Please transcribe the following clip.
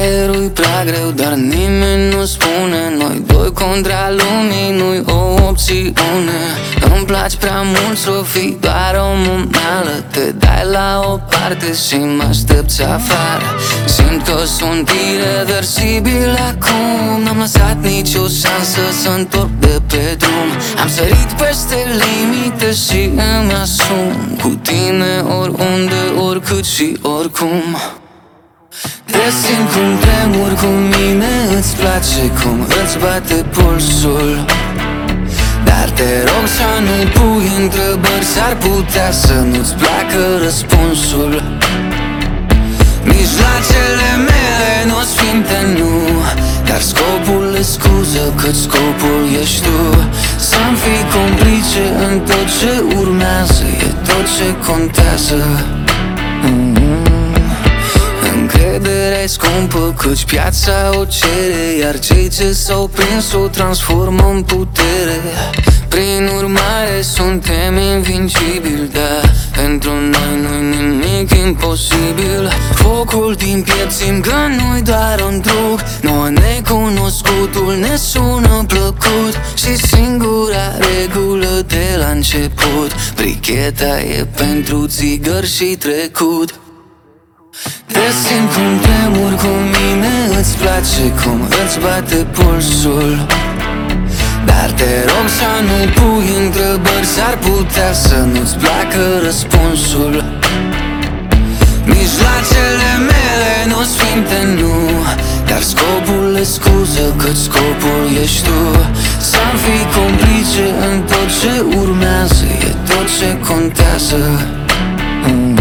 Aerul-i prea greu, dar nimeni nu spune. Noi doi contra lumii, nu-i o opțiune. Îmi place prea mult să fii doar o momeală. Te dai la o parte și mă aștepți afară. Simt că sunt irreversibil acum. N-am lăsat nicio șansă să întorc de pe drum. Am sărit peste limite și îmi asum. Cu tine oriunde, oricât și oricum. Te simt cum tremur cu mine, îți place cum îți bate pulsul. Dar te rog să nu pui întrebări, s-ar putea să nu-ți placă răspunsul. Mijloacele mele n-o sfinte, nu, dar scopul e scuză, cât scopul ești tu. Să-mi fii complice în tot ce urmează, e tot ce contează. Încrederea-i scumpă, căci piața o cere, iar cei ce s-au prins o transformă în putere. Prin urmare suntem invincibili, da, pentru noi nu-i nimic imposibil. Focul din piept simt că nu-i doar un truc. Noi necunoscutul ne sună plăcut și singura regulă de la început: bricheta e pentru țigări și trecut. Te simt cum tremur cu mine, îți place cum îți bate pulsul. Dar te rog să nu pui întrebări, s-ar putea să nu-ți placă răspunsul. Mijloacele mele n-o sfinte, nu, dar scopul e scuză, cât scopul ești tu. Să-mi fii complice în tot ce urmează, e tot ce contează.